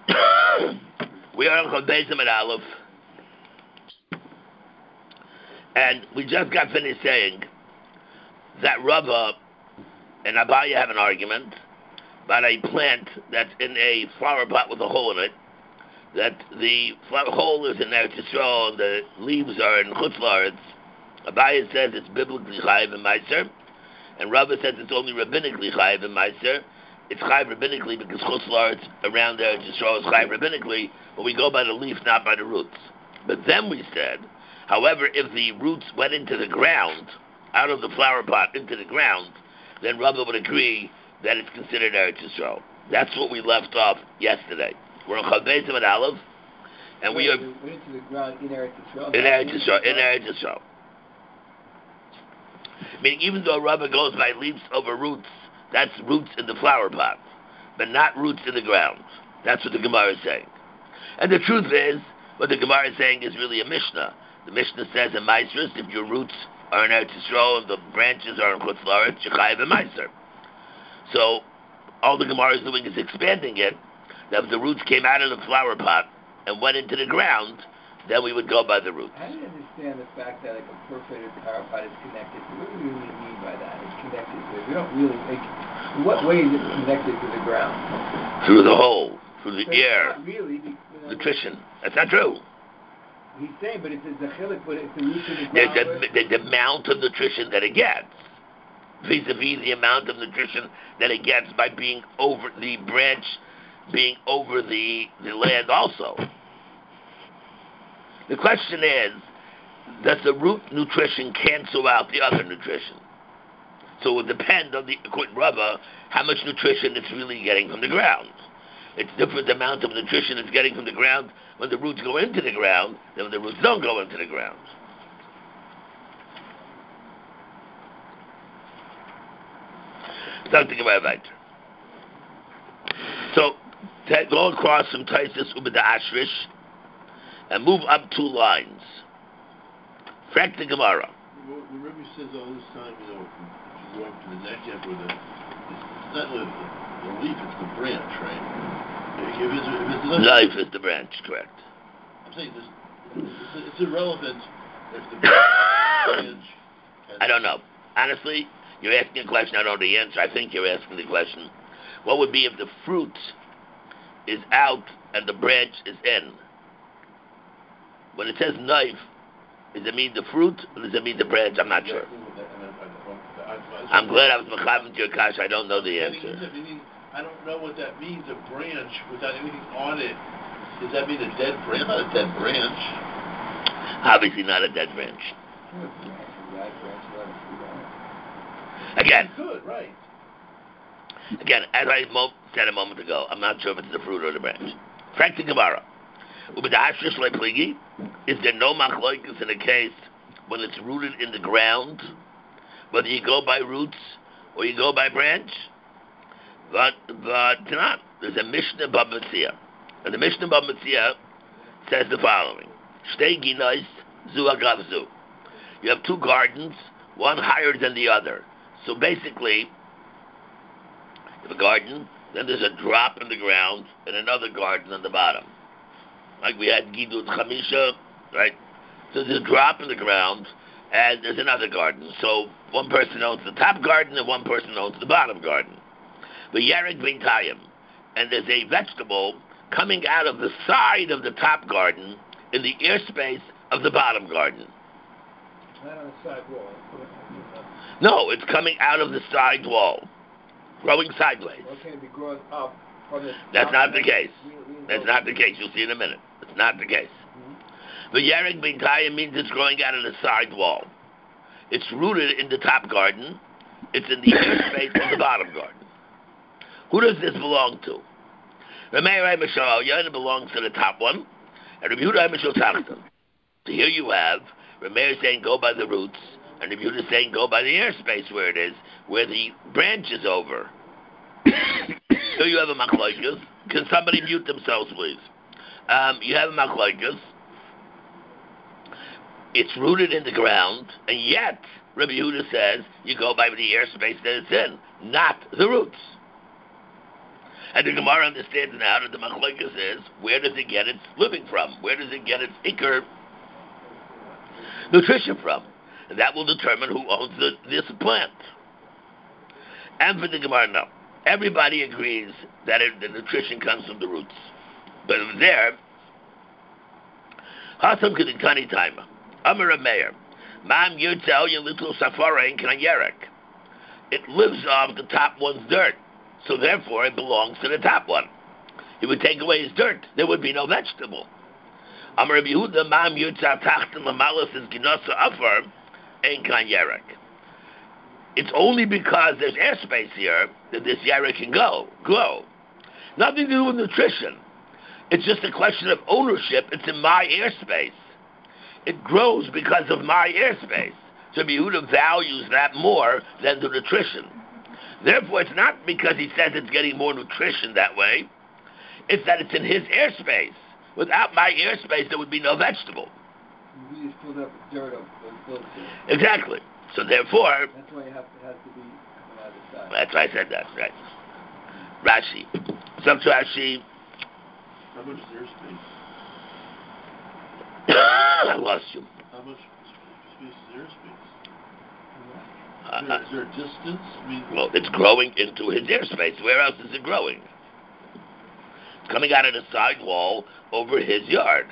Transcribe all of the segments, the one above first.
We are on Chol Bezim at Aleph, and we just got finished saying that Rava and Abaya have an argument about a plant that's in a flower pot with a hole in it, that the hole is in Eretz Yisrael and the leaves are in Chutz La'aretz. Abaya says it's biblically chayiv and meiser, and Rava says it's only rabbinically chayiv and meiser. It's chayiv rabbinically because Chutz La'aretz around Eretz Yisrael is chayiv rabbinically, but we go by the leaf, not by the roots. But then we said, however, if the roots went into the ground, out of the flower pot into the ground, then Rava would agree that it's considered Eretz Yisrael. That's what we left off yesterday. We're on Chol Bezim at Aleph, and we are into the ground in Eretz Yisrael. In Eretz Yisrael. Meaning, even though Rava goes by leaves over roots, that's roots in the flower pot, but not roots in the ground. That's what the Gemara is saying. And the truth is, what the Gemara is saying is really a Mishnah. The Mishnah says in Maasros, if your roots are in Eretz Yisrael and the branches are in Chutz La'aretz, you're chayiv and Maaser. So, all the Gemara is doing is expanding it, that if the roots came out of the flower pot and went into the ground, then we would go by the roots. I don't understand the fact that like a perforated flower pot is connected. What do we really mean by that? It's connected to it. We don't really in what way is it connected to the ground? Through the hole, through the air. Not really. Nutrition. That's not true. He's saying, but it's a chilik, but it's the roots of the ground. The amount of nutrition that it gets, vis-a-vis the amount of nutrition that it gets by being over the branch, being over the land also. The question is, does the root nutrition cancel out the other nutrition? So it would depend on according to Rava, how much nutrition it's really getting from the ground. It's different amount of nutrition it's getting from the ground when the roots go into the ground than when the roots don't go into the ground. Something about that. So, go across from Taisus Ubeda Ashrish and move up 2 lines. Frack the Gemara. The Rebbe says all this time, if you go up to the next chapter, it's not the leaf, it's the branch, right? Life is the branch, correct. I'm saying it's irrelevant if the branch I don't know. Honestly, you're asking a question, I don't know the answer. I think you're asking the question. What would be if the fruit is out and the branch is in? When it says knife, does it mean the fruit or does it mean the branch? I'm not sure. I'm glad I was mechavan to your kash. I don't know the answer. I don't know what that means, a branch without anything on it. Does that mean a dead branch? Not a dead branch. Obviously not a dead branch. Again. Good, right. Again, as I said a moment ago, I'm not sure if it's the fruit or the branch. Frank the Gemara. Is there no machloikus in a case when it's rooted in the ground, whether you go by roots or you go by branch? But not. There's a Mishnah Bava Metzia, and the Mishnah Bava Metzia says the following: Shtei ginais zu agav zu. You have 2 gardens, one higher than the other. So basically, you have a garden, then there's a drop in the ground, and another garden on the bottom. Like we had Gidut Chamisha, right? So there's a drop in the ground, and there's another garden. So one person owns the top garden, and one person owns the bottom garden. The Yarek Beintayim, and there's a vegetable coming out of the side of the top garden in the airspace of the bottom garden. Not on the side wall. No, it's coming out of the side wall, growing sideways. Or can it be growing up from the That's not the case. That's not the case. You'll see in a minute. It's not the case. The Yarek Beintayim means it's growing out of the side wall. It's rooted in the top garden. It's in the airspace of the bottom garden. Who does this belong to? Rameir Mishal belongs to the top one, and Rabbi Yehuda Mishal Tachton. So here you have Rameir saying go by the roots, and Rabbi Yehuda saying go by the airspace where it is, where the branch is over. So you have a machloikus. Can somebody mute themselves, please? You have a machloikus. It's rooted in the ground, and yet Rabbi Yehuda says you go by the airspace that it's in, not the roots. And the Gemara understands now that the machlokes is, where does it get its living from? Where does it get its ikr nutrition from? And that will determine who owns this plant. And for the Gemara, no. Everybody agrees that the nutrition comes from the roots. But over there, Hasam Keditani Taima, Amar Meir, Mam Yurtel Yalitul Safara in Kanyerek. It lives off the top one's dirt, so therefore it belongs to the top one. He would take away his dirt, there would be no vegetable. Amar Yehuda, Mam Yurtel Tachtan Lamalas is Ginasa Afar in Kanyerek. It's only because there's airspace here that this yerek can grow. Nothing to do with nutrition. It's just a question of ownership. It's in my airspace. It grows because of my airspace. So Yehuda values that more than the nutrition. Therefore, it's not because he says it's getting more nutrition that way. It's that it's in his airspace. Without my airspace, there would be no vegetable. We just filled up with dirt of those builds here. Exactly. So therefore, that's why it has to be coming out of the side. That's why I said that, right? Rashi. Some to Rashi. How much is airspace? I lost you. How much space is airspace? Is there a distance? Well, it's growing into his airspace. Where else is it growing? It's coming out of the sidewall over his yard.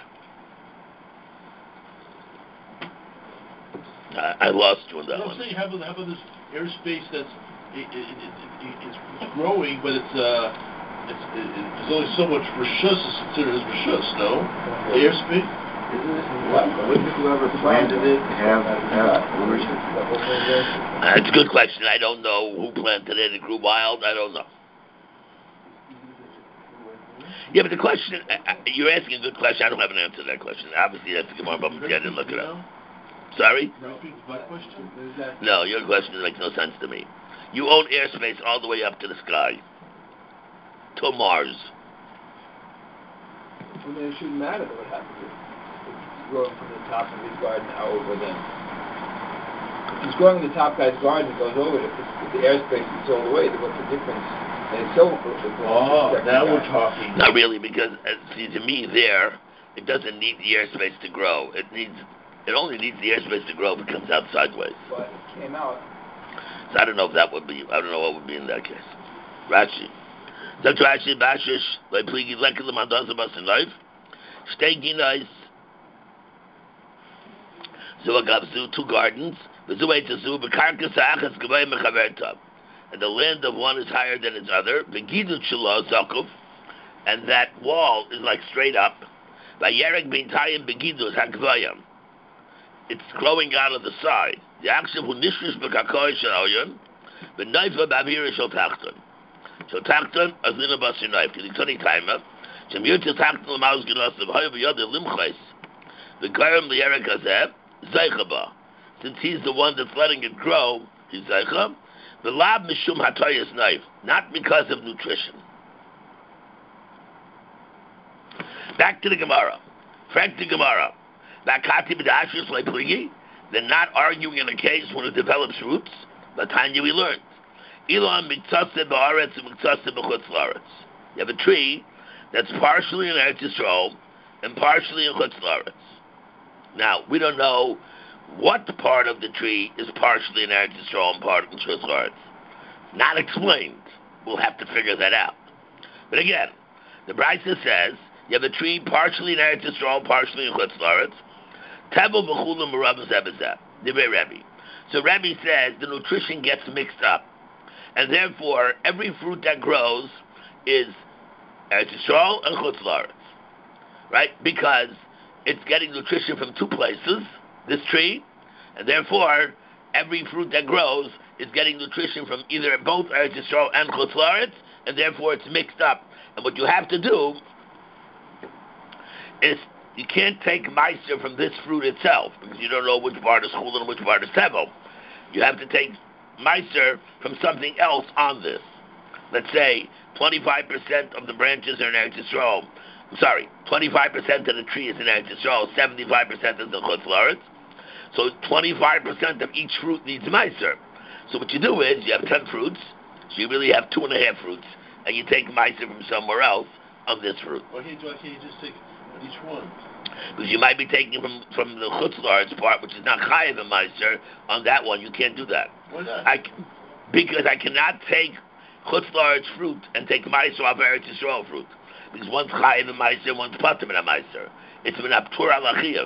I lost you on that one. I'm saying, how about this airspace that's it's growing, but it's only so much reshus is considered as reshus, no? The airspace? Wouldn't whoever planted it have ownership? That's a good question. I don't know who planted it. It grew wild. I don't know. Yeah, but the question, you're asking a good question. I don't have an answer to that question. Obviously, that's a Gemara, but I didn't look it up. Sorry? My question? No, your question makes no sense to me. You own airspace all the way up to the sky. To Mars. Well, then it shouldn't matter what happens if it's growing from the top of his garden over them. If he's growing in the top guy's garden, it goes over it. If the airspace is all the way, then what's the difference? And it's so... now we're talking. Not really, because, see, to me there, it doesn't need the airspace to grow. It only needs the airspace to grow if it comes out sideways. But it came out. So I don't know if that would be, I don't know what would be in that case. Rashi. That's Rashi, Bashish, like Pligi, Lekil, Mandanza, Basin Life. Stegi nice. Zuagabzu, 2 gardens. Vizuay to Zu, Bekarkas, Achas, Gavay, Mechaverta. And the land of one is higher than its other. Begidu Chula, Zakuf. And that wall is like straight up. Vayerek, Bintayim, Begidu, Hakvayam. It's growing out of the side. The action who nishrish b'kakoy shalayon, the knife of Babir shall tachton. Shall tachton as lina basi knife. Can you tell me time up? Shem yurtz tachton l'maus genos of hoy v'yod limchais. The garam l'yerek hazeh zeichaba. Since he's the one that's letting it grow, he's zeichab. The lab mishum hatoyas knife, not because of nutrition. Back to the Gemara. Frank the Gemara. They're not arguing in a case when it develops roots. But Tanya we learned. You have a tree that's partially in Eretz Yisrael and partially in Chutz La'aretz. Now, we don't know what part of the tree is partially in Eretz Yisrael and part in Chutz La'aretz. Not explained. We'll have to figure that out. But again, the Brisa says you have a tree partially in Eretz Yisrael, partially in Chutz La'aretz. Tebel v'chulim b'rabim zebezeh. Divrei Rebbe. So Rebbe says the nutrition gets mixed up, and therefore every fruit that grows is Eretz Yisrael and Chutz La'aretz, right? Because it's getting nutrition from 2 places, this tree, and therefore every fruit that grows is getting nutrition from either both Eretz Yisrael and Chutz La'aretz, and therefore it's mixed up. And what you have to do is you can't take meiser from this fruit itself, because you don't know which part is chulin and which part is tevel. You have to take meiser from something else on this. Let's say 25% of the branches are in Eretz Yisrael. 25% of the tree is in Eretz Yisrael, 75% is in Chutz La'aretz. So 25% of each fruit needs meiser. So what you do is you have 10 fruits, so you really have 2.5 fruits. and you take Meiser from somewhere else on this fruit. Why can't you just take on each one? Because you might be taking from the Chutz La'aretz part, which is not Chayiv and Meiser. On that one, you can't do that. Why not? Because I cannot take Chutz La'aretz fruit and take Meiser off Eretz Yisrael fruit. Because one's Chayiv and Meiser, one's Patim and Meiser. It's an Aptur al Achiyav.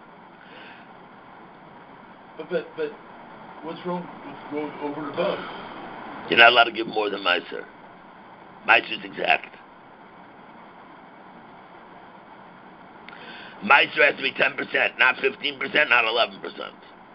But what's wrong with going over and above? You're not allowed to give more than Meiser. Meiser is exact. Meiser has to be 10%, not 15%, not 11%.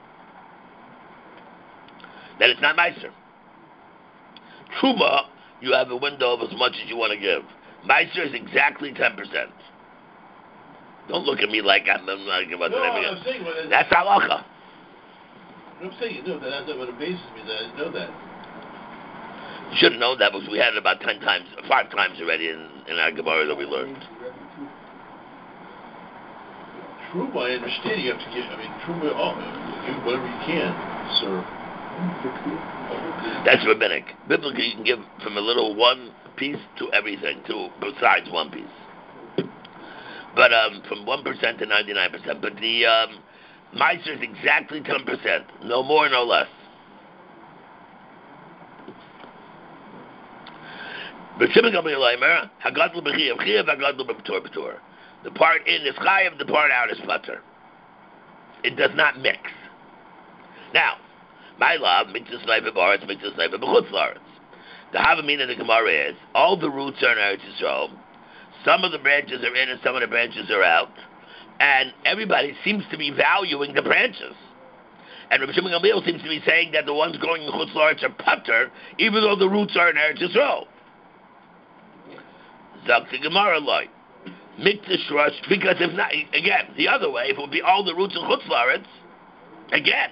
Then it's not Meiser. Truma, you have a window of as much as you want to give. Meiser is exactly 10%. Don't look at me like I'm like about no, I'm saying that's halacha. I'm saying that's what amazes me that I didn't know that. You should have known that because we had it about 5 times already in our Gemara that we learned. True, my understanding, you have to give. True, give whatever you can, sir. That's rabbinic. Biblically, you can give from a little one piece to everything, besides one piece. But from 1% to 99%. But the Meiser is exactly 10%, no more, no less. The part in is chayav, the part out is patur. It does not mix. Now, my love, miktas neiva b'aretz, miktas neiva b'chutz la'aretz. The havamina of the Gemara is, all the roots are in Eretz Yisrael, some of the branches are in and some of the branches are out, and everybody seems to be valuing the branches. And Rabbi Shimon Gamliel seems to be saying that the ones growing in chutz la'aretz are patur, even though the roots are in Eretz Yisrael. Zak the Gemara like. Mikdash Rush, because if not, again, the other way, if it would be all the roots of Chutz La'aretz, again,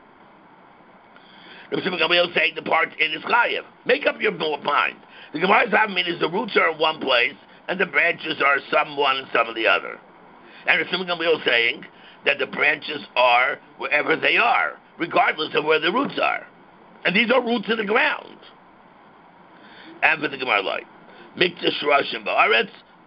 Rabbi Shimon Gamliel saying the part in is Chayiv. Make up your mind. The Gemara's having is the roots are in one place, and the branches are some one and some of the other. And Rabbi Shimon Gamliel saying that the branches are wherever they are, regardless of where the roots are. And these are roots in the ground. And for the Gemara like, Mikdash Rush and Ba'aretz,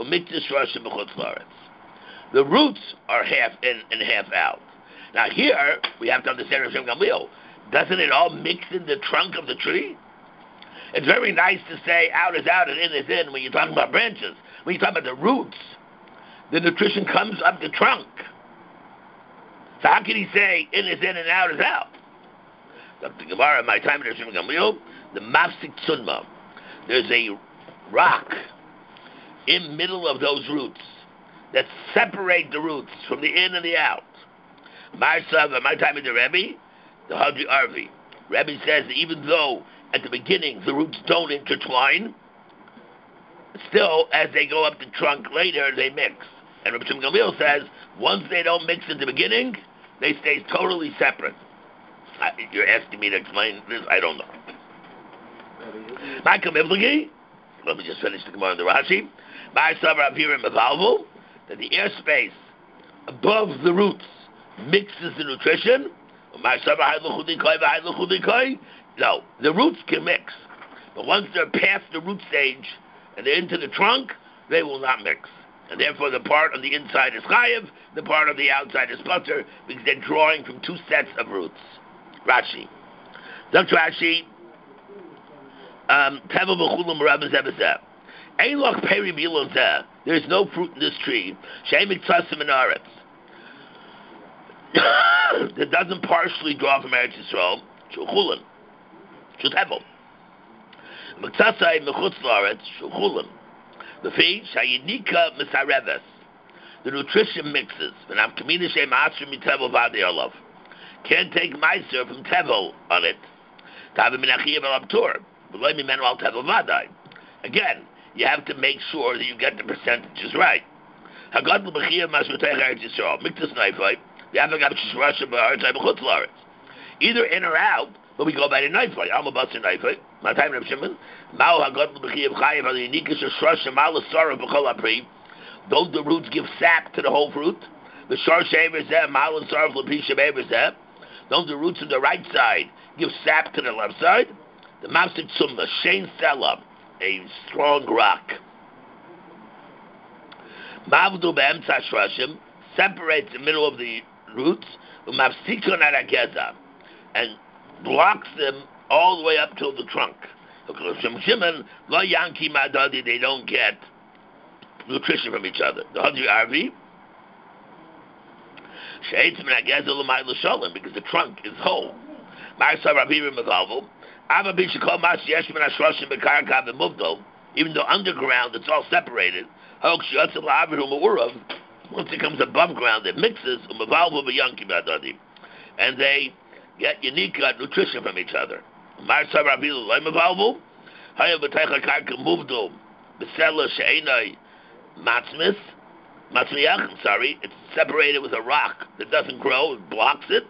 the roots are half in and half out. Now here, we have to understand Rav Shimon Gamliel. Doesn't it all mix in the trunk of the tree? It's very nice to say out is out and in is in when you're talking about branches. When you're talking about the roots, the nutrition comes up the trunk. So how can he say in is in and out is out? Dr. Gemara, my time in Rav Shimon Gamliel, the Mafsik Tzunma. There's a rock in middle of those roots that separate the roots from the in and the out. My time in the Rebbe, the Hadri Arvi. Rebbe says that even though at the beginning the roots don't intertwine, still as they go up the trunk later they mix. And Rabbi Shimon Gamliel says once they don't mix at the beginning, they stay totally separate. You're asking me to explain this? I don't know. Let me just finish the Gemara in the Rashi. That the airspace above the roots mixes the nutrition. No, the roots can mix, but once they're past the root stage and they're into the trunk, they will not mix. And therefore the part on the inside is chayiv, the part on the outside is patur, because they're drawing from two sets of roots. Rashi. Dr. Rashi, Tevel b'chulam rabban zebazeh. There is no fruit in this tree. That doesn't partially draw from Eretz Yisrael. Shulchulan. Shultevel. Mektasai mechutz la'aretz. Shulchulan. The fee shayinika misareves. The nutrition mixes. V'nam kamina shem asher mitevel v'adei olav. Can't take meiser from tevel on it. Tavim min achiyav al abtur. V'loy mimenu al tevel v'adai. Again, you have to make sure that you get the percentages right. Hagad l'b'chiyav masrutei Eretz Yisrael. Miktas naifai. Either in or out, but we go by the naifai. I'm a basar naifai. My time, Reb Shimon. Don't the roots give sap to the whole fruit? The shar shever mal and sarv l'pisha bever. Don't the roots on the right side give sap to the left side? The mafsik summa shein selam. a strong rock. Mavdu be'emtza shrashim separates the middle of the roots, umafsikon arageza, and blocks them all the way up till the trunk. Shimon lo yanki madadi, they don't get nutrition from each other. The Hadri Arvi, Sheitz min ageza l'may l'sholem, because the trunk is whole. Ma'asar Rabbi Remavalvo, Ava b'shekol mas yesh min hashroshim b'karka v'muvdo, even though underground it's all separated. Once it comes above ground, it mixes, and they get unique nutrition from each other. Sorry, it's separated with a rock that doesn't grow, it blocks it.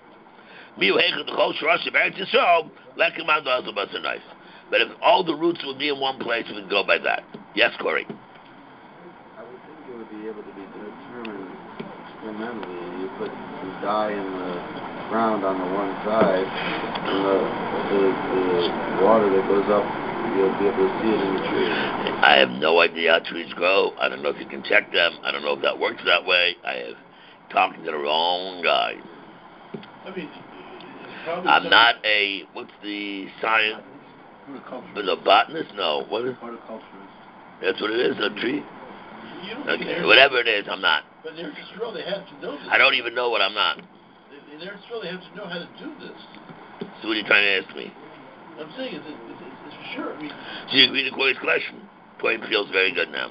But if all the roots would be in one place, we would go by that. Yes, Corey. It would be able to be determined experimentally. You put some dye in the ground on the one side, and the water that goes up, you'll be able to see it in the tree. I have no idea how trees grow. I don't know if you can check them. I don't know if that works that way. I have talking to the wrong guy. I mean, I'm not a, what's the science? Horticulturist. A botanist? No. What is? Horticulturist. That's what it is, a tree? Okay, Okay, whatever it is, I'm not. But in Eretz Yisrael, they have to know this. I don't even know what I'm not. In Eretz Yisrael, they have to know how to do this. So what are you trying to ask me? I'm saying it's for sure. I mean, Do you agree to Corey's question? Corey feels very good now.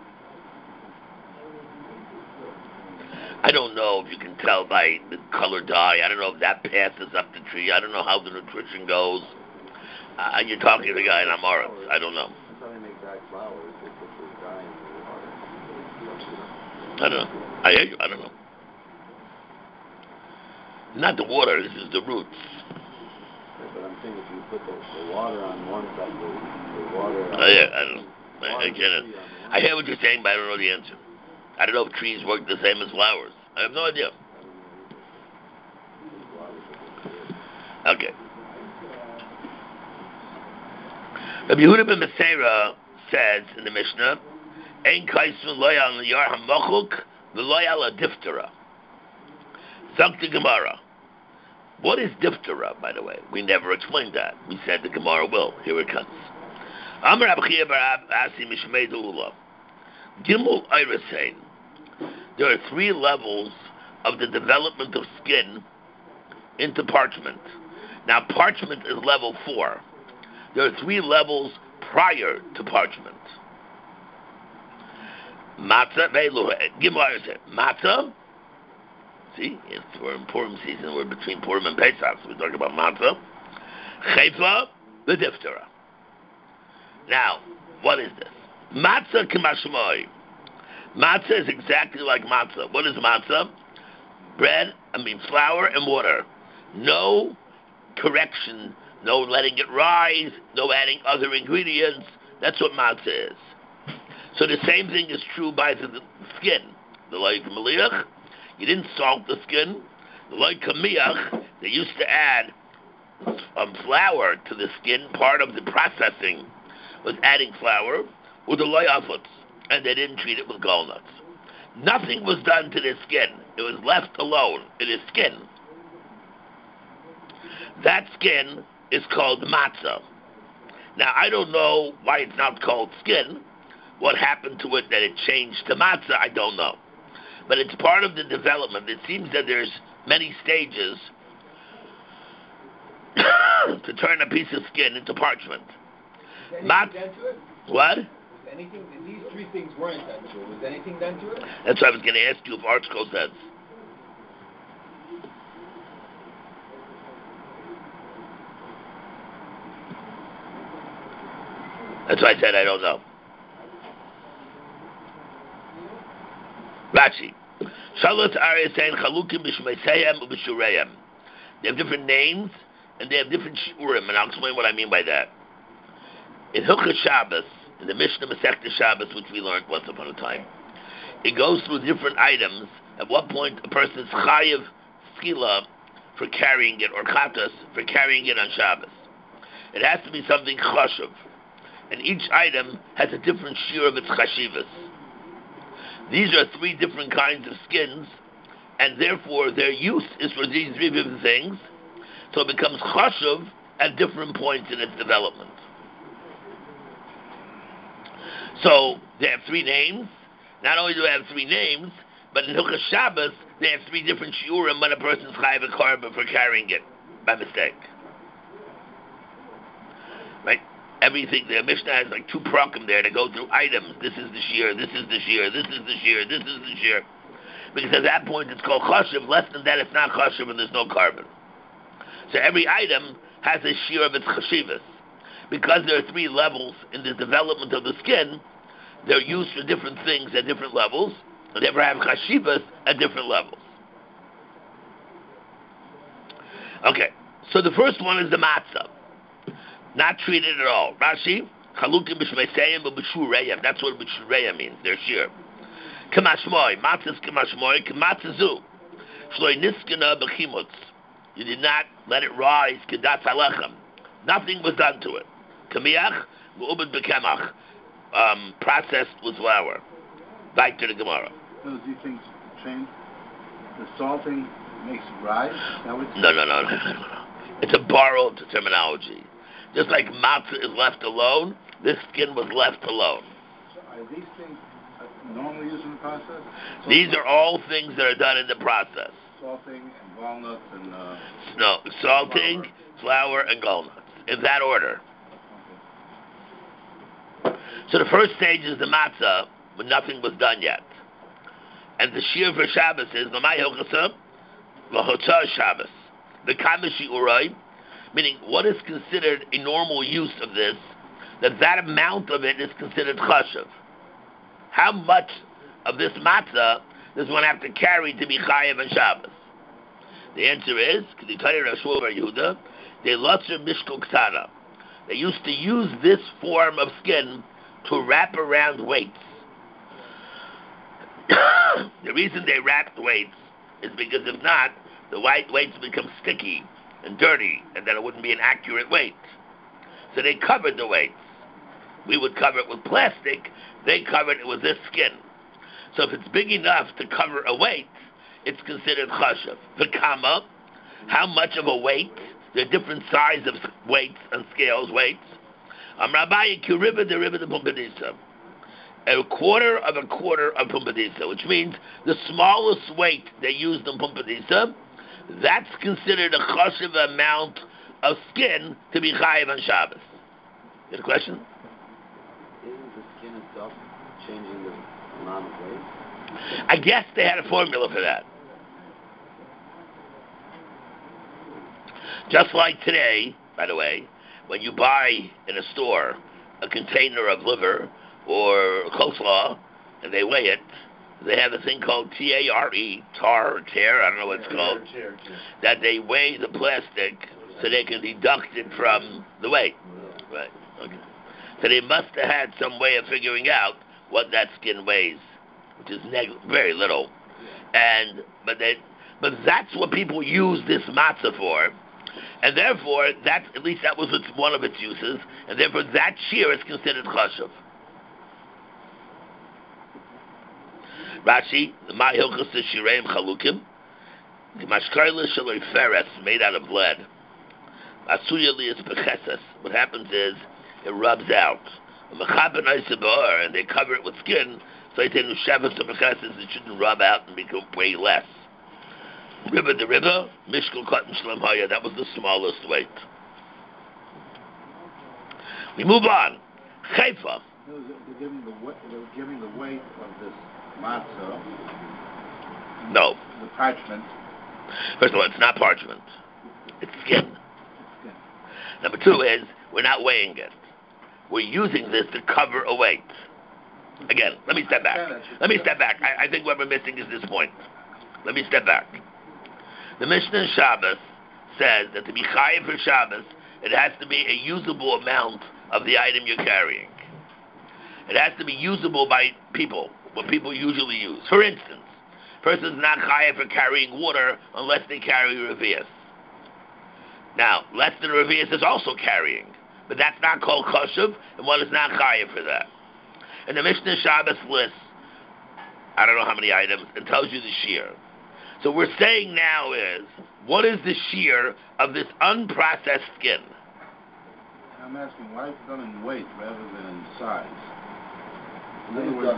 I don't know if you can tell by the color dye. I don't know if that passes up the tree. I don't know how the nutrition goes. You're talking to the guy in Amaretz. I don't know. That's how they make dye flowers. They put the dye in the water. I don't know. I hear you. I don't know. Not the water. This is the roots. Yeah, but I'm saying if you put the water on one side, the water. Yeah, I don't know. I get it. I hear what you're saying, but I don't know the answer. I don't know if trees work the same as flowers. I have no idea. Okay. Rabbi Yehuda ben Meseira says in the Mishnah, "Ein kaisvin loyal liyar hamachuk v'loyal diftera." Zok the Gemara. What is diphthera, by the way? We never explained that. We said the Gemara will. Here it comes. Amar Abchia bar Asi Mishmei Dula. Gimel Irisain. There are 3 levels of the development of skin into parchment. Now, parchment is level 4. There are 3 levels prior to parchment. Matzah, Gimel Irisain. Matzah. See, we're in Purim season. We're between Purim and Pesach. So we're talking about matzah. Chayfa, the diphthera. Now, what is this? Matzah k'mashmoi. Matzah is exactly like matzah. What is matzah? Flour and water. No correction, no letting it rise, no adding other ingredients. That's what matzah is. So the same thing is true by the skin. The like meliach. You didn't salt the skin. Like kamiach, they used to add flour to the skin. Part of the processing was adding flour with the loyafuts, and they didn't treat it with gallnuts. Nothing was done to the skin. It was left alone. It is skin. That skin is called matzah. Now, I don't know why it's not called skin. What happened to it that it changed to matzah, I don't know. But it's part of the development. It seems that there's many stages to turn a piece of skin into parchment. Was anything done to it? What? These 3 things weren't done to it. Was anything done to it? That's what I was going to ask you if ArtScroll says. That's why I said I don't know. Rashi. Shalat Arya saying Chalukim b'shmeiseyem u'b'shureyem. They have different names and they have different shurim, and I'll explain what I mean by that. In Hilchos Shabbos, in the Mishnah Masechta Shabbos, which we learned once upon a time, it goes through different items. At what point a person is chayiv skila for carrying it, or chatas for carrying it on Shabbos. It has to be something chashuv. and each item has a different shear of its chashivas. These are three different kinds of skins, and therefore their use is for these three different things, so it becomes chashuv at different points in its development. So they have three names. Not only do they have three names, but in Hilchos Shabbos they have three different shiurim when a person's chayav a korban for carrying it by mistake. Right? Everything, the Mishnah has like two prakim there to go through items. This is the shear, this is the shear, this is the shear, this is the shear. Because at that point it's called chashuv. Less than that it's not chashuv and there's no korban. So every item has a shear of its chashivas. Because there are three levels in the development of the skin, they're used for different things at different levels, and they have chashivas at different levels. Okay, so the first one is the matzah. Not treated at all. Rashi, chalukim b'shmeiseyim b'b'shureim. That's what b'shureim means. They're sheer. Kamashmoy, matzahs kamashmoy, kamatzazu. Shloi niskana b'chimutz. You did not let it rise, kedatz alechem. Nothing was done to it. Kamiach, v'ubed b'kemach. Processed with flour. Back to the Gemara. Those two things change? The salting makes it rise? No. It's a borrowed terminology. Just like matzah is left alone, this skin was left alone. So are these things normally used in the process? These are all things that are done in the process. Salting and walnuts and... No, salting, flour, and walnuts. In that order. Okay. So the first stage is the matzah, but nothing was done yet. And the shear for Shabbos is Lamai Hilchasa, Lahotzah Shabbos. The Kamishi Urai, meaning what is considered a normal use of this, that amount of it is considered chashuv. How much of this matzah does one have to carry to be chayav and Shabbos? The answer is, they used to use this form of skin to wrap around weights. The reason they wrapped weights is because if not, the weights become sticky and dirty, and then it wouldn't be an accurate weight. So they covered the weights. We would cover it with plastic. They covered it with this skin. So if it's big enough to cover a weight, it's considered chashuv. The kama, how much of a weight? There are different sizes of weights and scales, weights. Amrabai kuriba the riba the pumpadisa. A quarter of pumpadisa, which means the smallest weight they used in pumpadisa, that's considered a chashuv amount of skin to be chayiv on Shabbos. You have a question? Isn't the skin itself changing the amount of weight? I guess they had a formula for that. Just like today, by the way, when you buy in a store a container of liver or coleslaw and they weigh it, they have a thing called TARE, tar or tear, I don't know what it's called, that they weigh the plastic so they can deduct it from the weight. Right. Okay. So they must have had some way of figuring out what that skin weighs, which is very little. But that's what people use this matzah for. And therefore, at least that was one of its uses, and therefore that shear is considered chashuv. Rashi, the Ma'hilchas Shireim Chalukim, the Mashkarla Shaloi Feres, made out of lead. Asuya Lias Pecheses. What happens is, it rubs out. And they cover it with skin, so they say Nushavas Pecheses, it shouldn't rub out and become way less. Riba the riba, Mishkal Cotton Shlem Haya, that was the smallest weight. We move on. Chayfa. They were giving the weight of this matzah. No. The parchment. First of all, it's not parchment. It's skin. Number two is, we're not weighing it. We're using this to cover a weight. Again, let me step back. I think what we're missing is this point. Let me step back. The Mishnah in Shabbos says that to be chayiv for Shabbos, it has to be a usable amount of the item you're carrying. It has to be usable by people, what people usually use. For instance, a person's not chayiv for carrying water unless they carry revius. Now, less than revius is also carrying, but that's not called chashuv, and one is not chayiv for that. And the Mishnah Shabbos lists, I don't know how many items, and tells you the shear. So what we're saying now is, what is the shear of this unprocessed skin? I'm asking why it's done in weight rather than in size. In other words,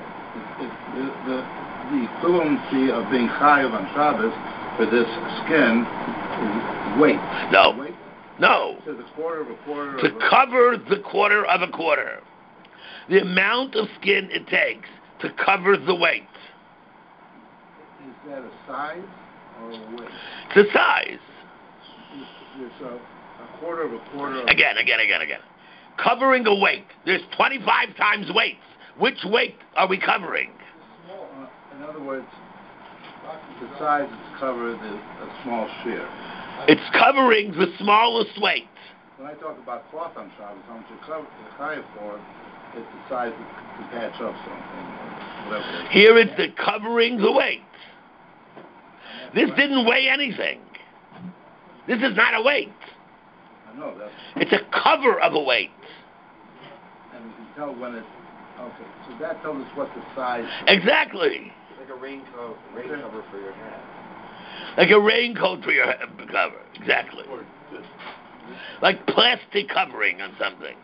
the equivalency of being chayiv on Shabbos for this skin is weight. No. Weight? No. It says a quarter of a quarter To cover the quarter of a quarter. The amount of skin it takes to cover the weight. Is that a size or a weight? It's a size. There's a quarter of a quarter of... Again. Covering a weight. There's 25 times weights. Which weight are we covering? In other words, the size is covered is a small shear. It's covering the smallest weight. When I talk about cloth on Shabbos, how much you're chayiv for, it's the size to patch up something, or whatever. Here it's the covering the weight. This didn't weigh anything. This is not a weight. I know that. It's a cover of a weight. And you can tell when it's... Okay, so that tells us what the size is. Exactly. Like a rain cover for your hat. Like a raincoat for your cover. Exactly. Like plastic covering on something.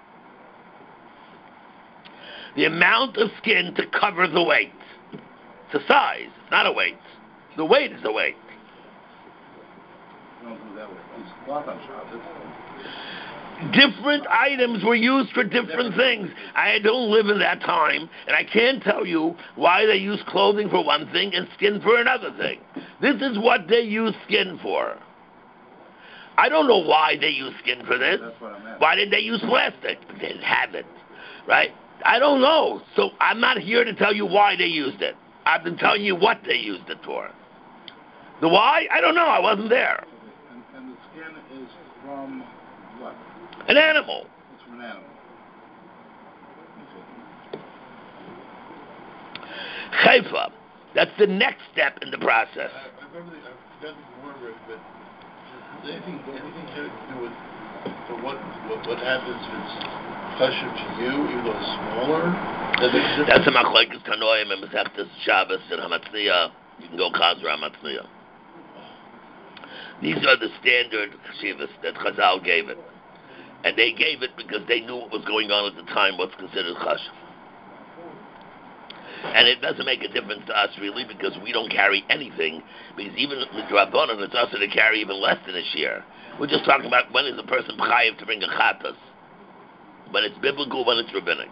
The amount of skin to cover the weight. It's a size. It's not a weight. The weight is a weight. You don't do that with a piece of cloth on Shabbos. Different items were used for different things. I don't live in that time, and I can't tell you why they use clothing for one thing and skin for another thing. This is what they use skin for. I don't know why they use skin for this. That's what I'm asking. Why did they use plastic? They didn't have it, right? I don't know. So I'm not here to tell you why they used it. I've been telling you what they used it for. The why? I don't know. I wasn't there. And the skin is from what? An animal. It's from an animal. Chayfa. That's the next step in the process. I forgot the word, but does anything have to do with what happens if it's chashuv to you, even though it's smaller? That's a machlokes Tanoim and Masechtas Shabbos and Hamatzniya. You can go Chazra Hamatzniya. These are the standard cheshivas that Chazal gave it. And they gave it because they knew what was going on at the time, what's considered chashuv. And it doesn't make a difference to us, really, because we don't carry anything. Because even with Rabbanan, it's also to carry even less than a shear. We're just talking about when is a person chayiv to bring a chatas. When it's biblical, when it's rabbinic.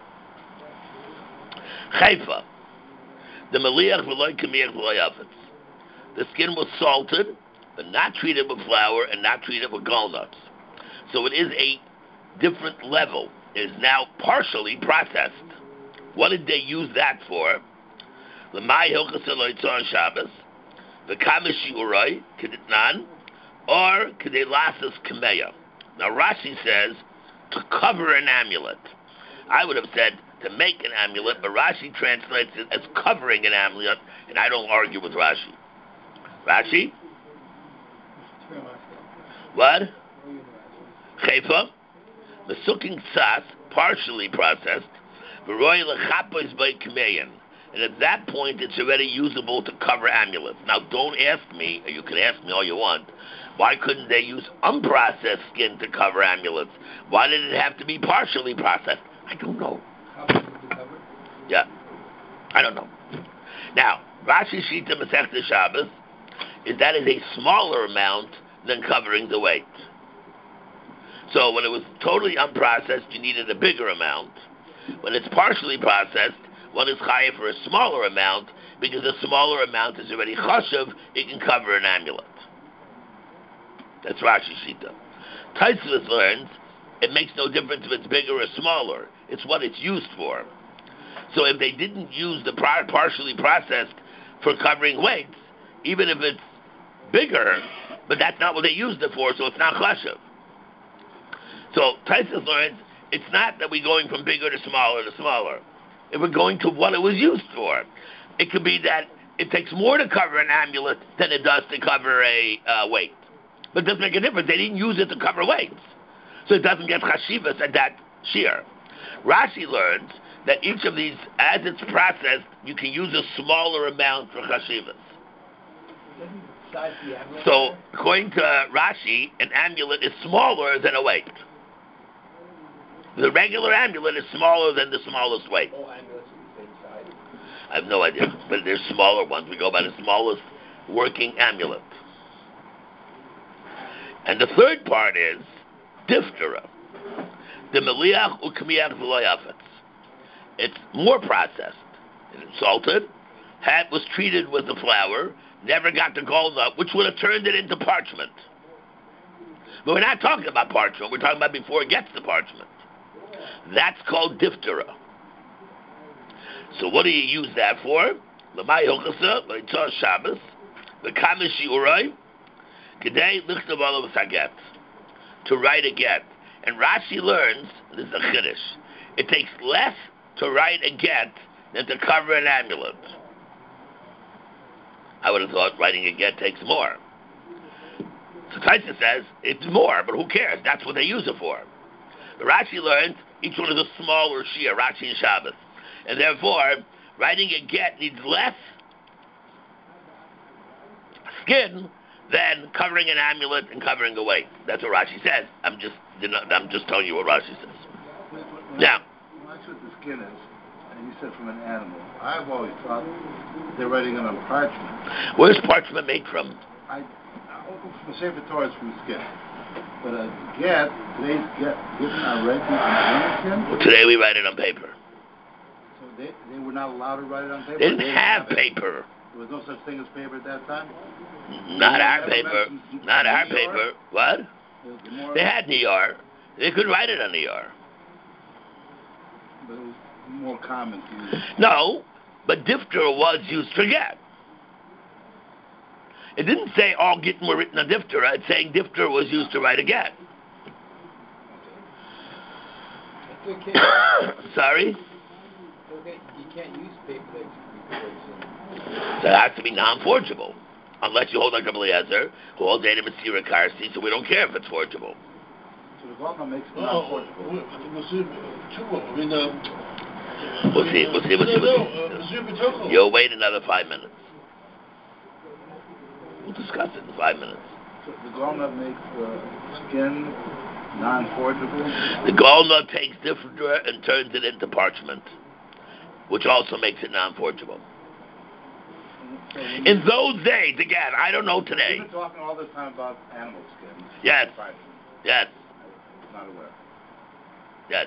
Chayfa. The meliach v'loy kamiach v'loy afetz. The skin was salted, but not treated with flour and not treated with gallnuts. So it is a different level. It is now partially processed. What did they use that for? L'mai hilchas eloy tzor Shabbos, v'kamish shiuroi keditnan, or kedei lasas kameya. Now Rashi says to cover an amulet. I would have said to make an amulet, but Rashi translates it as covering an amulet, and I don't argue with Rashi. Rashi? What? Chayfa, Mesuking Tzas, partially processed, V'roi L'chapos by Kameyan. And at that point, it's already usable to cover amulets. Now, don't ask me, or you can ask me all you want, why couldn't they use unprocessed skin to cover amulets? Why did it have to be partially processed? I don't know. Yeah, I don't know. Now, Rashi Shita Masechta Shabbos is that is a smaller amount than covering the weight. So when it was totally unprocessed, you needed a bigger amount. When it's partially processed, one is chayav for a smaller amount, because a smaller amount is already chashuv, it can cover an amulet. That's Rashi Shita. Tosfos learns, it makes no difference if it's bigger or smaller. It's what it's used for. So if they didn't use the partially processed for covering weights, even if it's bigger, but that's not what they used it for, so it's not chashuv. So Tosfos learns, it's not that we're going from bigger to smaller. If we're going to what it was used for. It could be that it takes more to cover an amulet than it does to cover a weight. But it doesn't make a difference. They didn't use it to cover weights. so it doesn't get chashivas at that shear. Rashi learns that each of these, as it's processed, you can use a smaller amount for chashivas. So, according to Rashi, an amulet is smaller than a weight. The regular amulet is smaller than the smallest weight. All amulets are the same size. I have no idea, but there's smaller ones. We go by the smallest working amulet. And the third part is diphthera. The meliach ukmiach v'loyafetz. It's more processed. It's salted, was treated with the flour, never got the gold up, which would have turned it into parchment. But we're not talking about parchment. We're talking about before it gets the parchment. That's called diphthera. So what do you use that for? L'may hilchasa, l'yitzah Shabbos, l'kamesh shiurai, kedei lichtav olav saget, to write a get. And Rashi learns, this is a chiddush, it takes less to write a get than to cover an amulet. I would have thought writing a get takes more. So Taisa says, it's more, but who cares? That's what they use it for. The Rashi learns, each one is a smaller shir, Rashi and Shabbos. And therefore, writing a get needs less skin than covering an amulet and covering a weight. That's what Rashi says. I'm just telling you what Rashi says. Now, that's what the skin is, and you said from an animal. I've always thought they're writing it on parchment. Where's parchment made from? From the Sefer Torah, it's from the skin. But a get, today's getting are written on the skin? Well, today we write it on paper. So they were not allowed to write it on paper? They didn't have paper. There was no such thing as paper at that time? Not our paper. Not our paper. What? They had Niyar. They could write it on Niyar. But it was more common to use. No, but diphthera was used for get. It didn't say all gittin were written on diphthera. It's saying diphthera was used to write a get. It's okay. Sorry? It's okay. You can't use paper that's So it has to be non-forgeable. Unless you hold like Rabbi Eliezer, who holds Adam and Sira Karsi, so we don't care if it's forgeable. So the Golma makes it non-forgeable. We'll see. You'll wait another 5 minutes. We'll discuss it in 5 minutes. So the Golma makes the skin non-forgeable? The Golma takes diphthera and turns it into parchment, which also makes it non-forgeable. In those days, again, I don't know today. You've been talking all this time about animal skin. Yes. Yes. I'm not aware. Yes.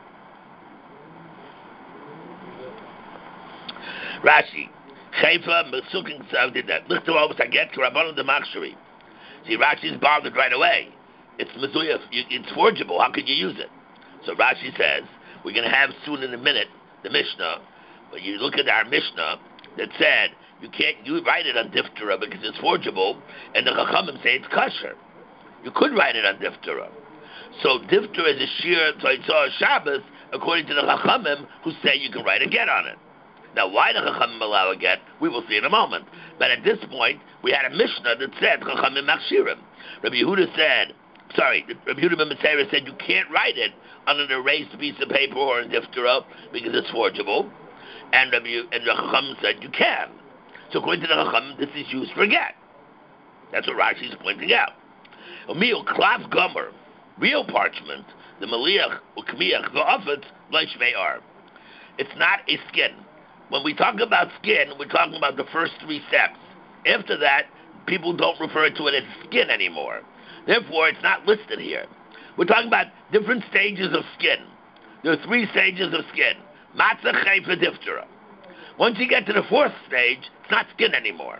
Rashi. Chayfa, Mesukin, did that. Lichtav almost I get to Rabbanon Demakshari. See, Rashi's bothered right away. It's Mezuyah. It's forgeable. How could you use it? So Rashi says, we're going to have soon in a minute the Mishnah. But you look at our Mishnah that said, you write it on diphthera because it's forgeable, and the Chachamim say it's kosher. You could write it on diphthera. So diphthera is a shear tzaitzah Shabbos, according to the Chachamim, who say you can write a get on it. Now, why the Chachamim allow a get, we will see in a moment. But at this point, we had a Mishnah that said Chachamim machshirim. Rabbi Yehuda ben Metzera said you can't write it on an erased piece of paper or in diphthera because it's forgeable. And the Chachamim said you can. So according to the Chachamim, this is used for get. That's what Rashi is pointing out. Meal klav gomer, real parchment, the maliach ukmiach the ofet leishme'ar. It's not a skin. When we talk about skin, we're talking about the first 3 steps. After that, people don't refer to it as skin anymore. Therefore, it's not listed here. We're talking about different stages of skin. There are 3 stages of skin. Matzah, chayfa, diphthera. Once you get to the 4th stage, it's not skin anymore.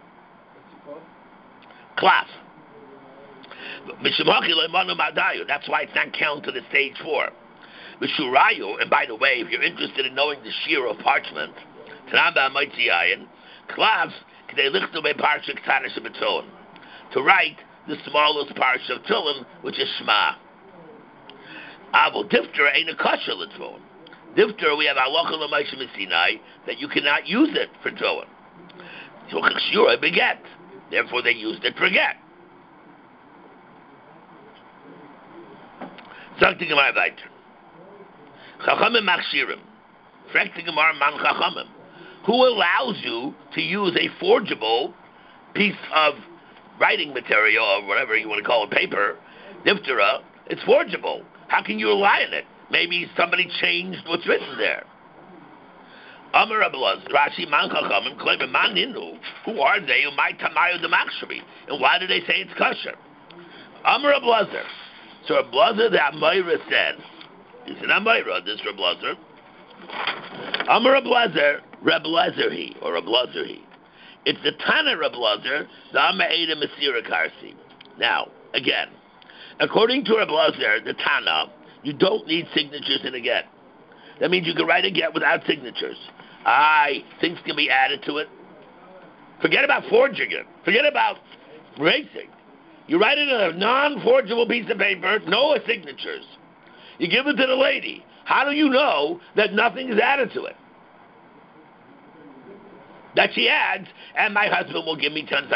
Klaf. That's why it's not counted to stage 4. Mishurayu, and by the way, if you're interested in knowing the shear of parchment, to write the smallest parsha of Tillin, which is Shema. Diphthera ain't a kosher l'tfilin. Diphthera, we have halacha l'maisha m'sinai that you cannot use it for Tillin. So cheshura beget. Therefore, they used it for get. Sagt die Gemara weiter. Chachamim machshirim. Fragt die Gemara man chachamim. Who allows you to use a forgeable piece of writing material or whatever you want to call it, paper, diphthera? It's forgeable. How can you rely on it? Maybe somebody changed what's written there. Amar Abelaz, Rashi man chachamim kleber man ninu. Who are they? Umay tamayu demachshari. And why do they say it's kosher? Amar Abelazar. So Abelazar the Amayra said, he's an Amayra, this Abelazar. Amar Abelazar, Rebelazar he, or Abelazar he. It's the Tana Rebelazar, the Ama'eda Masira Karsi. Now, again, according to Rebelazar, the Tana, you don't need signatures in a get. That means you can write a get without signatures. Things can be added to it. Forget about forging it. Forget about racing. You write it in a non-forgeable piece of paper, no signatures. You give it to the lady. How do you know that nothing is added to it? That she adds, and my husband will give me $10,000.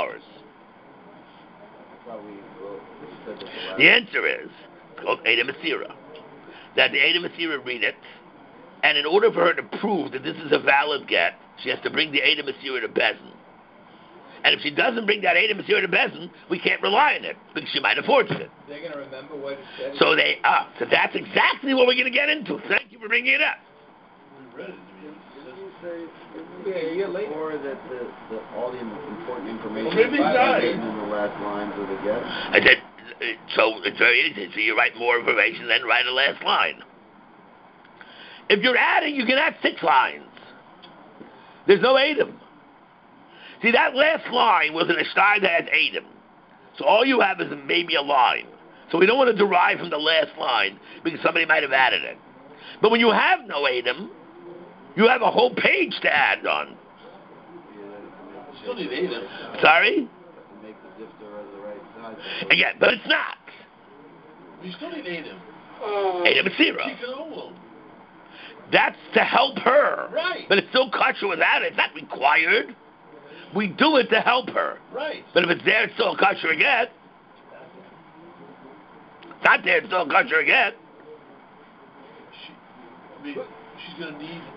The answer is, it's called Eida Masira. That the Eida Masira read it, and in order for her to prove that this is a valid get, she has to bring the Eida Masira to Bezin. And if she doesn't bring that Eida Masira to Bezin, we can't rely on it, because she might have forged it. They're going to remember what it said. So that's exactly what we're going to get into. Thank you for bringing it up. We read it. A year later. Or that all the important information Well, maybe is died. written in the last lines of the get. I said, so it's very easy. So you write more information, then write a last line. If you're adding, you can add 6 lines. There's no Adam. See, that last line was an ashtar that has Adam. So all you have is maybe a line. So we don't want to derive from the last line because somebody might have added it. But when you have no Adam, you have a whole page to add on. You still need Adam. Sorry? Make the diphthera the right size. Again, but it's not. You still need Adam. Adam Masira. Tikkun. That's to help her. Right. But it's still kosher without it. It's not required. We do it to help her. Right. But if it's there, it's still kosher again. It's not there, it's still kosher again. She's going to need,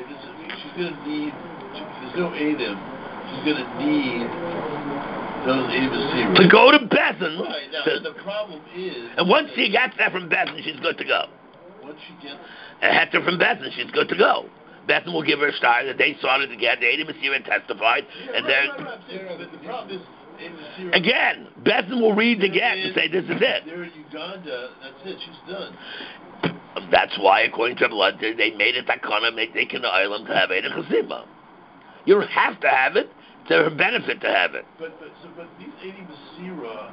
if there's no Adam, she's going to need those Adam To go to Bezin. Right. Now, the problem is... And once she gets that from Bezin, she's good to go. Once she gets... A heter from Bezin, she's good to go. Bezin will give her a star that they sought it again. The Adam Masira testified. Yeah, and right. But the problem is... Again, Bezin will read the get and say, this is it. They're in Uganda, that's it, she's done. That's why, according to Blood, they made it takana, they can island to have Eida Chazima. You don't have to have it, it's a benefit to have it. But these Edim Masira,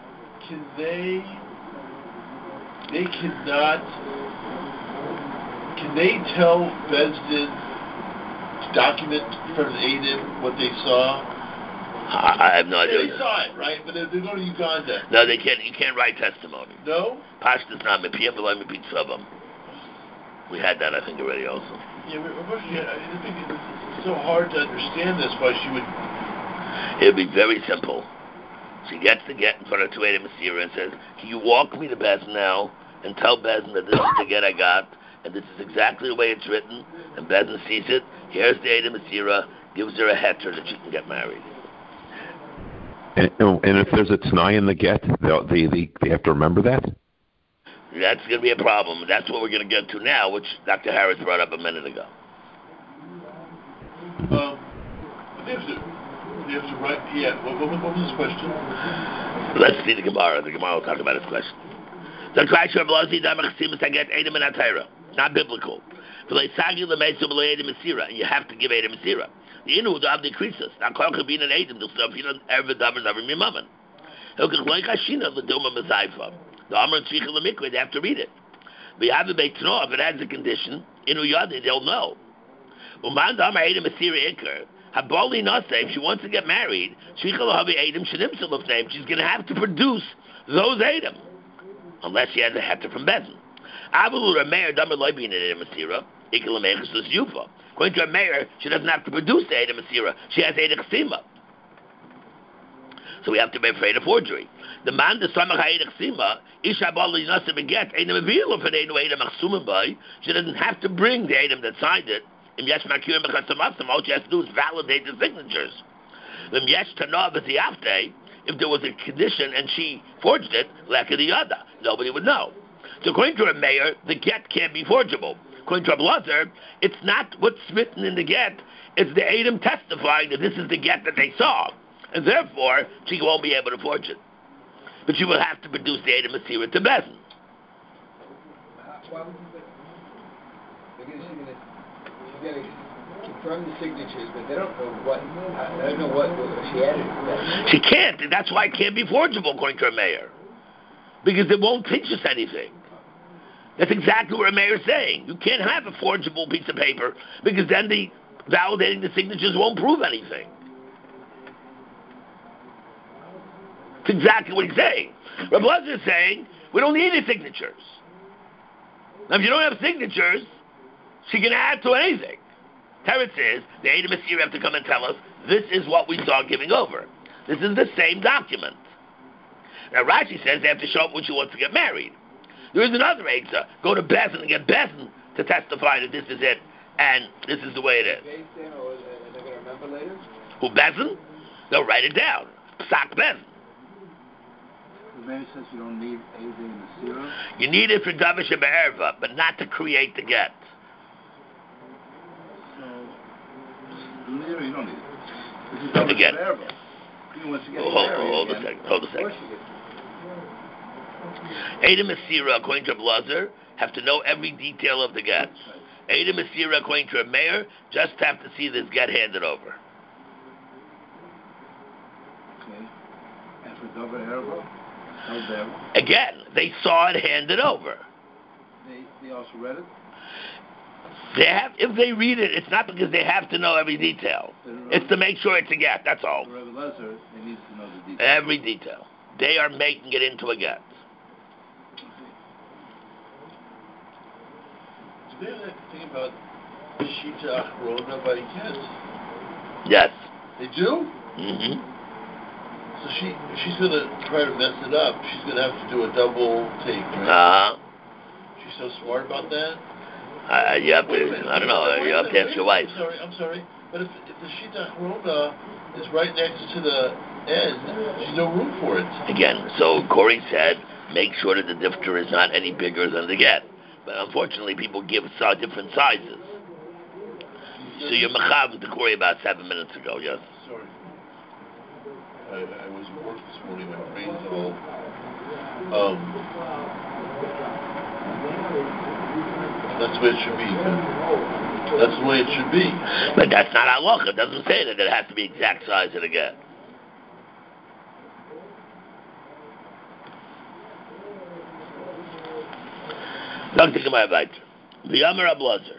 can they tell Bezdin to document in front of the Edim what they saw? I have no idea. They saw it, right? But they're going to Uganda. No, they can't. You can't write testimony. No? Pashtas not me. PM below me pitzavam. We had that, I think, already also. Yeah, I think it's so hard to understand this. Why she would? It'd be very simple. She gets the get in front of Tueda Masira and says, "Can you walk me to Bezin now and tell Bezin that this is the get I got, and this is exactly the way it's written?" And Bezin sees it. Here's the Eida Masira. Gives her a heter that she can get married. And if there's a t'nai in the get, they have to remember that? That's going to be a problem. That's what we're going to get to now, which Dr. Harris brought up a minute ago. They have to write, yeah. What was his question? Let's see the Gemara. The Gemara will talk about his question. Not biblical. And you have to give Eida Masira. The inu the abdi krisus. Now kol kabin and Edim the stuff erve davers avim yimamen. Hilkach loy kashina the doma mezaifa. The amar and tzricha lemikveh they have to read it. But you have to make tno if it has a condition inu yadi they'll know. Uman the amar Eida Masira ikar. Habali nasa if she wants to get married tzricha lahavi Edim shenim siluf name she's going to have to produce those Edim unless she has a heter from Bezin. Avalu Rameir damar loy bin Eida Masira ikar lemechus yufa. According to a mayor, she doesn't have to produce the Eida Masira. She has Eida Chasima. So we have to be afraid of forgery. The man the samach ha'edach sima, isha bali nasa beget, einem avilu for the edem achsumim by, she doesn't have to bring the edem that signed it. Im yesh makirim b'chasamasam, all she has to do is validate the signatures. Im yesh tanah v'ziyavte, if there was a condition and she forged it, lakadiyada, nobody would know. So according to a mayor, the get can't be forgeable. According to a Blazer, it's not what's written in the get, it's the Adam testifying that this is the get that they saw. And therefore, she won't be able to forge it. But she will have to produce the Adam Masira to Bezin. Why would you because she's going to confirm the signatures, but they don't know what, I don't know what she added. She can't, and that's why it can't be forgeable, according to a mayor. Because it won't teach us anything. That's exactly what a mayor is saying. You can't have a forgeable piece of paper, because then the validating the signatures won't prove anything. It's exactly what he's saying. Rabbi Lezer is saying, we don't need the signatures. Now, if you don't have signatures, she can add to anything. Teretz says, the Edom Asir have to come and tell us, this is what we saw giving over. This is the same document. Now, Rashi says they have to show up when she wants to get married. There is another Eitzah. Go to Bezin and get Bezin to testify that this is it, and this is the way it is. They're going to remember later? Who, Bezin? They'll write it down. Psak Bezin. The mayor says you don't need anything in the serum. You need it for Davish Be'erva, but not to create the get. So, you don't need it. This is Davish Again. Be'erva. Even once you get Hold a second. Edom Asira, according to Blazer, have to know every detail of the get. Edom Asira, according to a mayor, just have to see this get handed over. Okay. And for Davar Erva? Again, they saw it handed over. They also read it? They have, if they read it, it's not because they have to know every detail. It's to make sure it's a get, that's all. For Rabbi Lezer, they need to know the details. Every detail. They are making it into a get. Do they have that thing about Shita Achrona by Ket? Yes. They do? Mm-hmm. So she's going to try to mess it up. She's going to have to do a double take, right? Uh-huh. She's so smart about that? You have to, I don't know, you have to ask your wife. I'm sorry. But if the Shita Achrona is right next to the end, there's no room for it. Again, so Corey said, make sure that the difter is not any bigger than the get. But unfortunately, people give different sizes. So you're mechav to Corey about 7 minutes ago, yes? Sorry. I was at work this morning, my brain's all... that's the way it should be. That's the way it should be. But that's not halacha. It doesn't say that it has to be exact size of the get. Dr. Gemara Weiter. V'yamer Ablazer.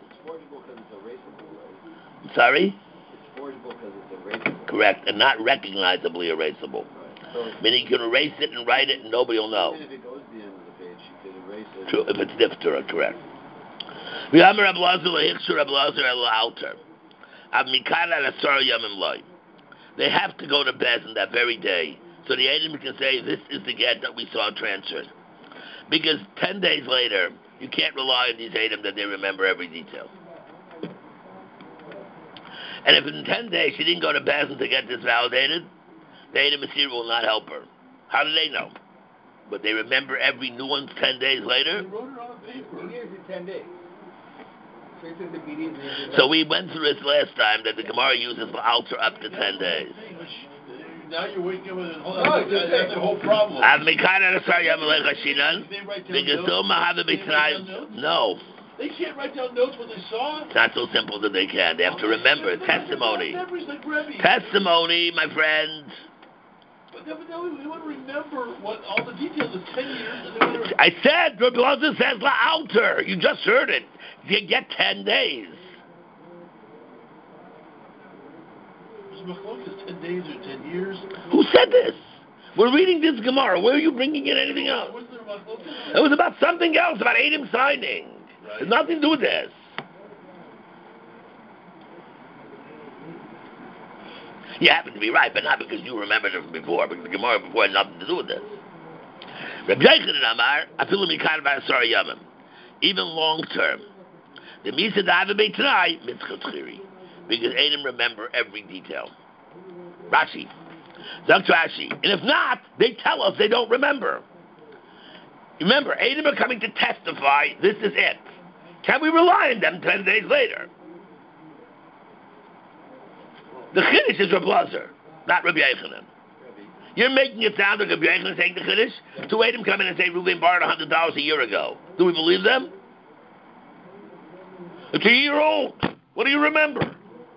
Sorry? It's forgeable because it's erasable. Correct, and not recognizably erasable. So, Meaning you can erase it and write it and nobody will know. even if it goes to the end of the page, you could erase it. True, if it's difter, correct. V'yamer Ablazer lehichshur Ablazer el alter. Av mikara l'asar yamim loy. They have to go to Bezin that very day, so the agent can say, this is the get that we saw transferred. Because 10 days later, you can't rely on these items that they remember every detail. And if in 10 days she didn't go to Bezin to get this validated, the Edom Asir will not help her. How do they know? But they remember every nuance 10 days later? They wrote it on paper. He is in 10 days. So he says immediately. So we went through this last time that the Gemara uses for alter up to 10 days. Now you're waking up with a whole... that's the whole problem. No. They can't write down notes when they saw it. It's not so simple that they can. They have to remember. Testimony. Testimony, my friend. But they want to remember what all the details of 10 years. I said, Rabbi Lezer says la'alter. You just heard it. You get 10 days. Is 10 days or 10 years? Who said this? We're reading this Gemara. Where are you bringing in anything else? It was about something else, about Adam signing. Right. It has nothing to do with this. You happen to be right, but not because you remembered it from before, because the Gemara before had nothing to do with this. Rabbi Yochanan Amar, Afilu Mikar V'Asar Yamim. Even long term. The Misa Dava Beitanai, Mitzchot Chiri. Because they didn't remember every detail. Rashi. Dr. Rashi. And if not, they tell us they don't remember. Remember, Adam are coming to testify, this is it. Can we rely on them 10 days later? The Chiddush is Rabbi Lazar, not Rabbi Yochanan. You're making it sound like Rabbi Yochanan saying the Chiddush? To Adam come in and say Reuven borrowed $100 a year ago. Do we believe them? It's a year old. What do you remember?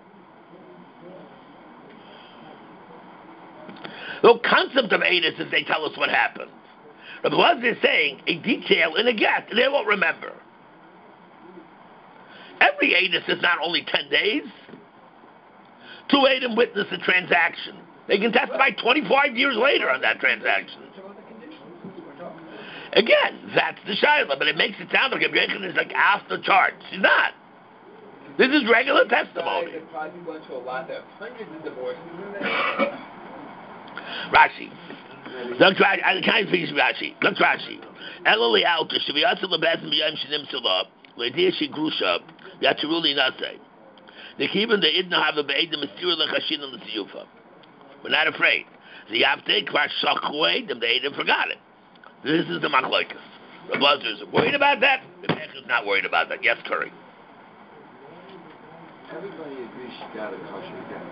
The concept of Adis is they tell us what happened. Rabbi Lazar is saying a detail in a get, they won't remember. Every Adis is not only 10 days. Two Adam witness a transaction. They can testify 25 years later on that transaction. Again, that's the Shaila, but it makes it sound like Rabbi Yochanan is like off the charts. He's not. This is regular testimony. Rashi. Look, I can't finish Rashi. Look, Rashi. Eloli Alka, Shaviyatsa Labazim Yam Shinim Salah, Ladia Shigrusha, Yaturuli Nase. The Kiban, the Idna have a Baid, the Mysterious Lachashin and the Siyufa. We're not afraid. The Yapte, Kwash Shakwe, the Baid, forgot it. This is the Machloikas. The Buzzers are worried about that. The Mech is not worried about that. Yes, Curry. Everybody agrees she got a kosher cat.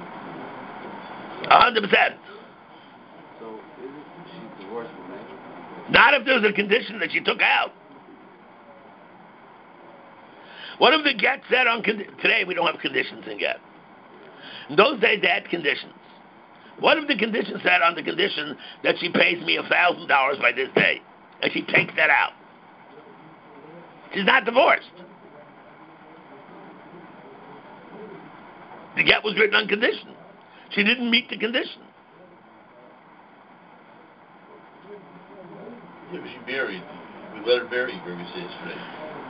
100%. So, isn't she divorced from that? Not if there's a condition that she took out. What if the get said on today we don't have conditions in get? In those days they had conditions. What if the condition said on the condition that she pays me $1,000 by this day, and she takes that out? She's not divorced. The get was written on condition. She didn't meet the condition. Yeah, but she married. We let her marry, Rabbi said yesterday.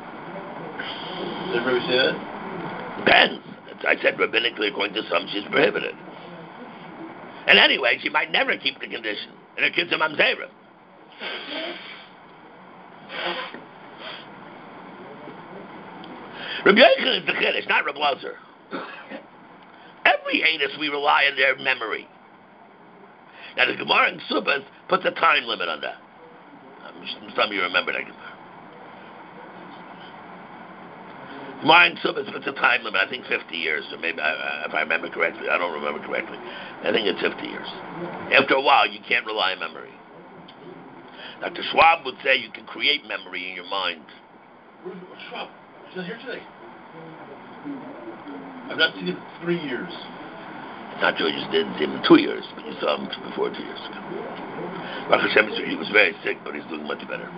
Did Rabbi say that? Depends. I said rabbinically, according to some, she's prohibited. And anyway, she might never keep the condition. And her kids are mamzerim. Rabbi Yochanan is the Chiddush, not Rabbi Lazar. Every anus we rely on their memory. Now the Gemara in Subas puts a time limit on that. Some of you remember that Gemara. Gemara in Subas puts a time limit, I think 50 years, or maybe, if I remember correctly. I don't remember correctly. I think it's 50 years. After a while, you can't rely on memory. Dr. Schwab would say you can create memory in your mind. Where's Schwab? He's not here today. I've not seen him in 3 years. Not sure you didn't see him in 2 years, but you saw him before 2 years ago. Baruch Hashem, he was very sick, but he's doing much better.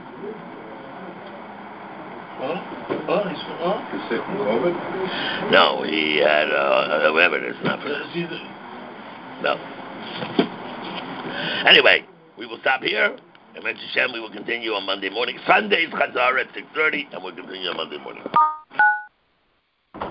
He's sick from COVID? No, he had whatever it is, not for that. No. Anyway, we will stop here. And Hashem, we will continue on Monday morning. Sundays, Chazar at 6:30, and we'll continue on Monday morning.